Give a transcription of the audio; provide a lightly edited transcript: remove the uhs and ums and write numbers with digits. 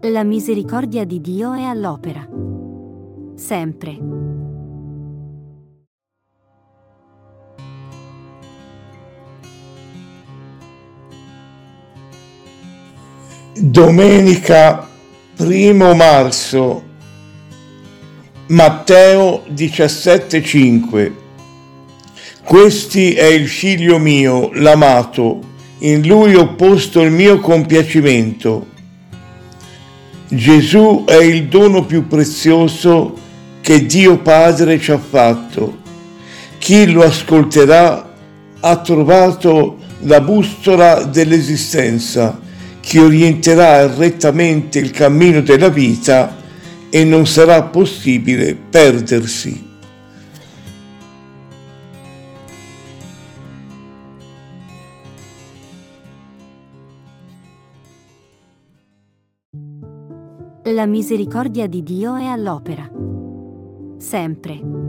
La misericordia di Dio è all'opera. Sempre. Domenica 1 marzo, Matteo 17,5. Questi è il figlio mio, l'amato, in lui ho posto il mio compiacimento. Gesù è il dono più prezioso che Dio Padre ci ha fatto. Chi lo ascolterà ha trovato la bussola dell'esistenza che orienterà rettamente il cammino della vita e non sarà possibile perdersi. La misericordia di Dio è all'opera. Sempre.